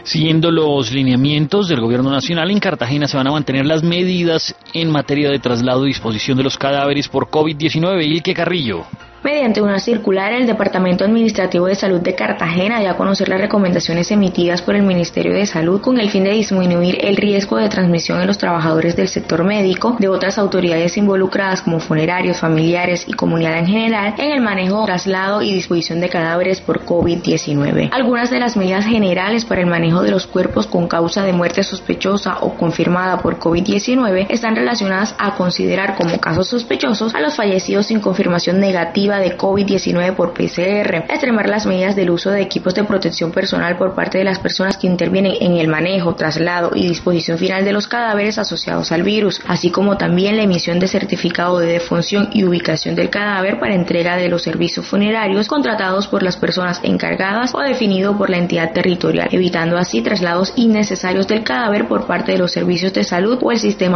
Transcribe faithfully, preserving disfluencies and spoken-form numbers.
Siguiendo los lineamientos del Gobierno Nacional, en Cartagena se van a mantener las medidas en materia de traslado y disposición de los cadáveres por COVID diecinueve. Ilke Carrillo. Mediante una circular, el Departamento Administrativo de Salud de Cartagena dio a conocer las recomendaciones emitidas por el Ministerio de Salud con el fin de disminuir el riesgo de transmisión en los trabajadores del sector médico, de otras autoridades involucradas como funerarios, familiares y comunidad en general, en el manejo, traslado y disposición de cadáveres por COVID diecinueve. Algunas de las medidas generales para el manejo de los cuerpos con causa de muerte sospechosa o confirmada por COVID diecinueve están relacionadas a considerar como casos sospechosos a los fallecidos sin confirmación negativa de COVID diecinueve por P C R, extremar las medidas del uso de equipos de protección personal por parte de las personas que intervienen en el manejo, traslado y disposición final de los cadáveres asociados al virus, así como también la emisión de certificado de defunción y ubicación del cadáver para entrega de los servicios funerarios contratados por las personas encargadas o definido por la entidad territorial, evitando así traslados innecesarios del cadáver por parte de los servicios de salud o el sistema